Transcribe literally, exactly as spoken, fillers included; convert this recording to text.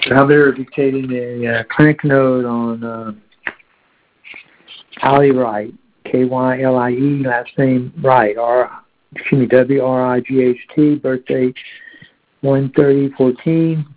Now they're dictating a uh, clinic note on uh, Allie Wright, K Y L I E, last name Wright, R, excuse me, W R I G H T, birthday one thirty fourteen.